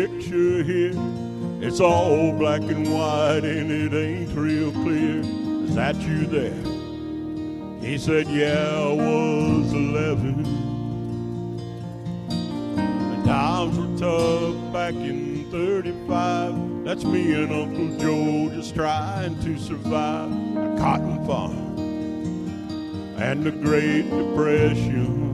picture here. It's all black and white and it ain't real clear. Is that you there? He said, yeah, I was 11. The times were tough back in 35. That's me and Uncle Joe just trying to survive a cotton farm and the Great Depression.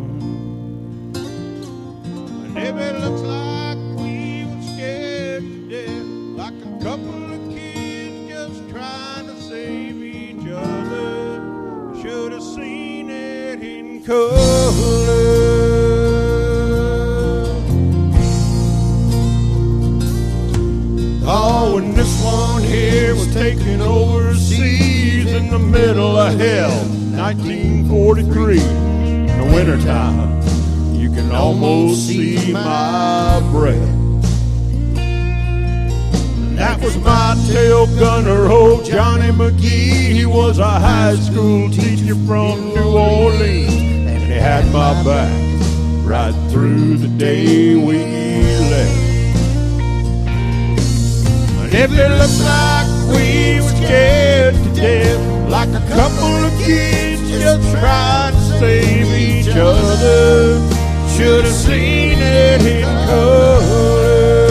And if it looks like we were scared to death, like a couple of kids just trying to save each other, should have seen it in color. Oh, and this one here was taken overseas in the middle of hell, 1943, in the wintertime. You can almost see my breath. That was my tail gunner, old Johnny McGee. He was a high school teacher from New Orleans, and he had my back right through the day we left. And if it looks like we were scared to death, like a couple of kids just trying to save each other, should have seen it in color.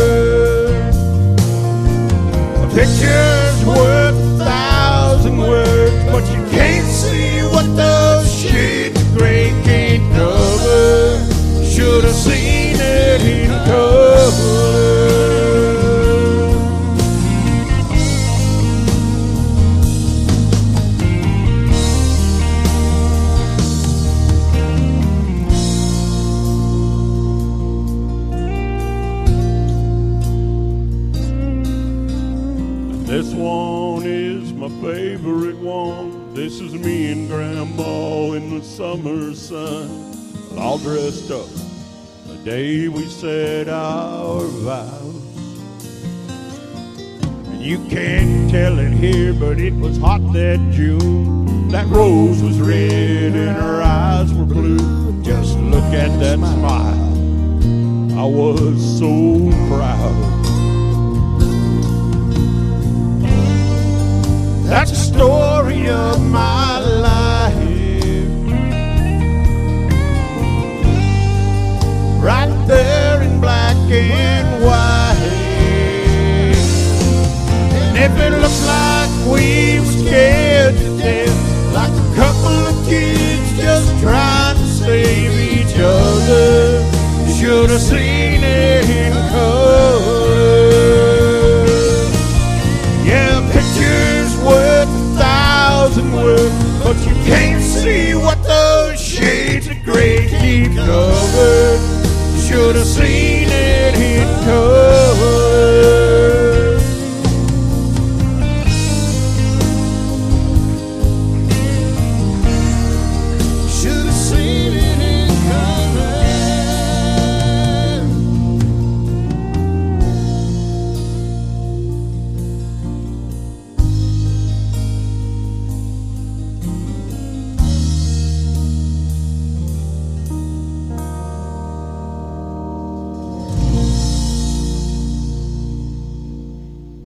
A picture's worth 1,000 words, but you can't see what those shades of gray can't cover. Should have seen it in color. This one is my favorite one. This is me and Grandma in the summer sun, all dressed up the day we said our vows. And you can't tell it here, but it was hot that June. That rose was red and her eyes were blue. Just look at that smile, I was so proud. That's the story of my life, right there in black and white. And if it looks like we were scared to death, like a couple of kids just trying to save each other, you should have seen it in color. Yeah, pictures worth 1,000 words, but you can't see what those shades of gray keep covered. You should have seen it in color.